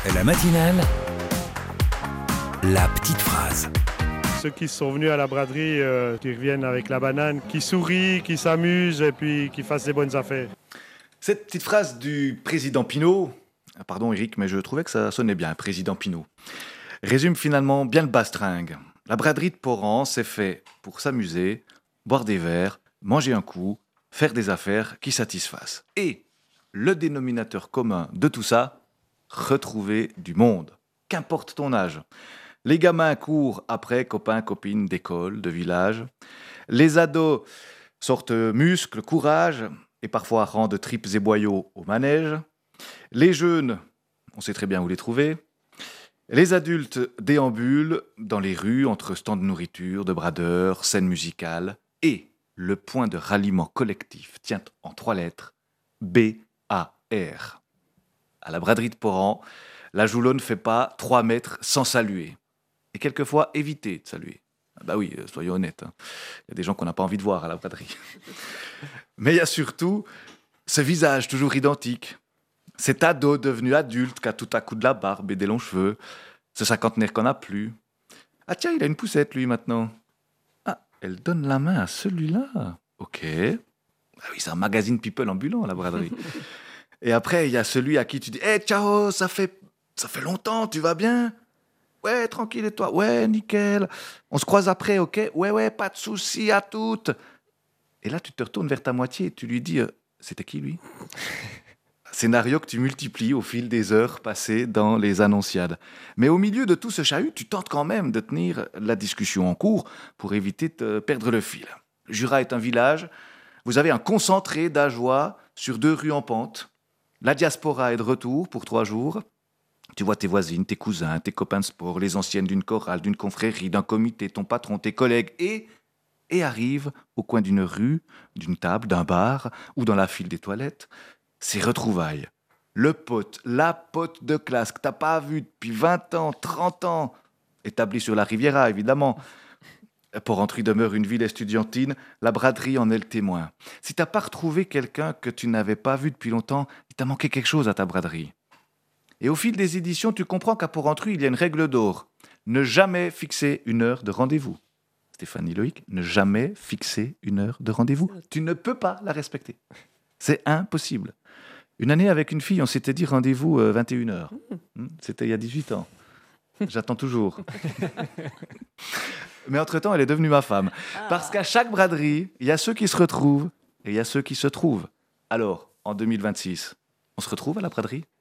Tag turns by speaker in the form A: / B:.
A: La matinale, la petite phrase.
B: Ceux qui sont venus à la braderie, qui reviennent avec la banane, qui sourient, qui s'amusent et puis qui fassent des bonnes affaires.
C: Cette petite phrase du président Pinault, pardon Eric, mais je trouvais que ça sonnait bien, président Pinault, résume finalement bien le bastringue. La braderie de Poran s'est fait pour s'amuser, boire des verres, manger un coup, faire des affaires qui satisfassent. Et le dénominateur commun de tout ça, retrouver du monde. Qu'importe ton âge. Les gamins courent après copains, copines d'école, de village. Les ados sortent muscles, courage et parfois rendent tripes et boyaux au manège. Les jeunes, on sait très bien où les trouver. Les adultes déambulent dans les rues entre stands de nourriture, de bradeurs, scènes musicales. Et le point de ralliement collectif tient en 3 lettres, B-A-R. À la braderie de Poran, la joulot ne fait pas 3 mètres sans saluer. Et quelquefois éviter de saluer. Ah bah oui, soyons honnêtes. Il y a des gens qu'on n'a pas envie de voir à la braderie. Mais il y a surtout ce visage toujours identique. Cet ado devenu adulte qui a tout à coup de la barbe et des longs cheveux. Ce cinquantenaire qu'on n'a plus. Ah tiens, il a une poussette lui maintenant. Ah, elle donne la main à celui-là. Ok. Ah oui, c'est un magazine people ambulant la braderie. Et après, il y a celui à qui tu dis « Hey, ciao, ça fait longtemps, tu vas bien ?»« Ouais, tranquille, et toi ?»« Ouais, nickel. On se croise après, ok ?»« Ouais, pas de soucis, à toutes. » Et là, tu te retournes vers ta moitié et tu lui dis « C'était qui, lui ?» Scénario que tu multiplies au fil des heures passées dans les annonciades. Mais au milieu de tout ce chahut, tu tentes quand même de tenir la discussion en cours pour éviter de perdre le fil. Le Jura est un village. Vous avez un concentré d'Ajoie sur 2 rues en pente. La diaspora est de retour pour 3 jours. Tu vois tes voisines, tes cousins, tes copains de sport, les anciennes d'une chorale, d'une confrérie, d'un comité, ton patron, tes collègues, et arrive au coin d'une rue, d'une table, d'un bar ou dans la file des toilettes, ces retrouvailles. Le pote, la pote de classe que t'as pas vu depuis 20 ans, 30 ans, établi sur la Riviera évidemment. Porrentruy demeure une ville estudiantine, la braderie en est le témoin. Si t'as pas retrouvé quelqu'un que tu n'avais pas vu depuis longtemps, il t'a manqué quelque chose à ta braderie. Et au fil des éditions, tu comprends qu'à Porrentruy, il y a une règle d'or. Ne jamais fixer une heure de rendez-vous. Stéphanie Loïc, ne jamais fixer une heure de rendez-vous. Tu ne peux pas la respecter. C'est impossible. Une année avec une fille, on s'était dit rendez-vous 21h. C'était il y a 18 ans. J'attends toujours. Mais entre-temps, elle est devenue ma femme. Parce qu'à chaque braderie, il y a ceux qui se retrouvent et il y a ceux qui se trouvent. Alors, en 2026, on se retrouve à la braderie ?